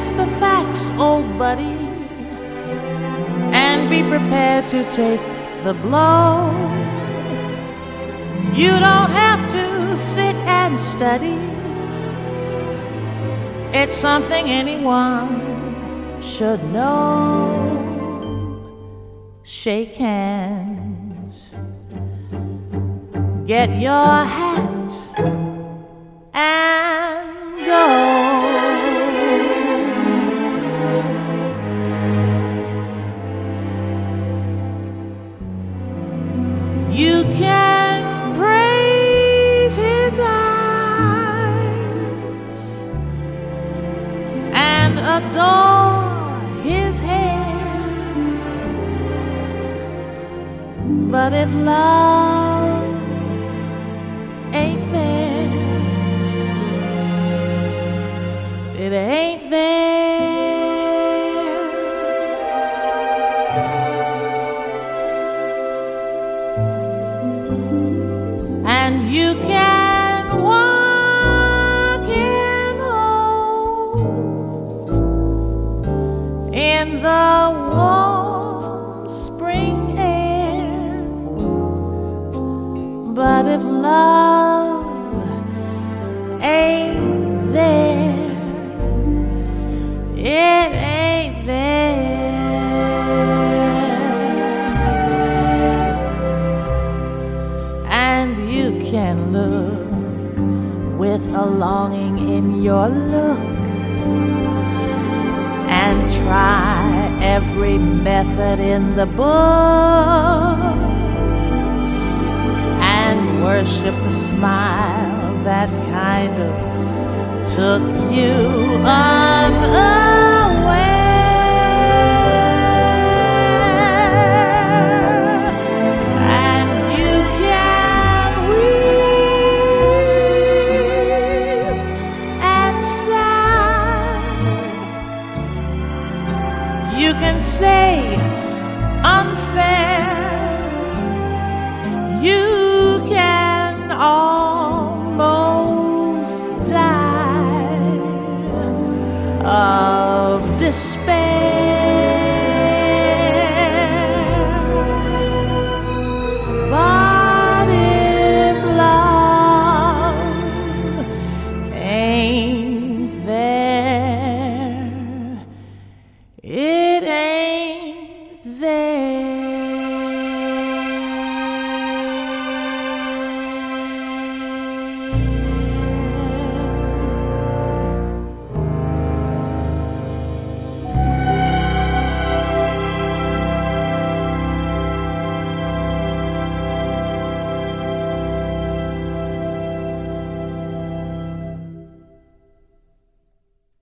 face the facts, old buddy, and be prepared to take the blow. You don't have to sit and study. It's something anyone should know. Shake hands, get your hat, and go. You can praise his eyes and adore his hair, but if love ain't there, it ain't there. And you can walk him home in the warm spring air, but if love ain't there, it ain't there. And you can look with a longing in your look and try every method in the book and worship the smile that kind of took you unaware. And you can weep and sigh. You can say unfair. You can almost die of despair.